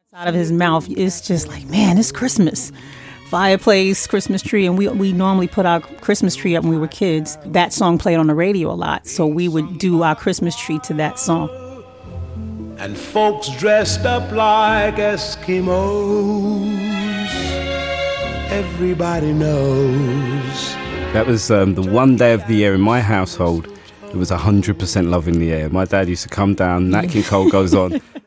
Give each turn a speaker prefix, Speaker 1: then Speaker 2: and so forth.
Speaker 1: Out of his mouth, it's just like, man, it's Christmas. Fireplace, Christmas tree, and we normally put our Christmas tree up when we were kids. That song played on the radio a lot, so we would do our Christmas tree to that song.
Speaker 2: And folks dressed up like Eskimos, everybody knows.
Speaker 3: That was the one day of the year in my household. It was 100% love in the air. My dad used to come down, Nat King Cole goes on,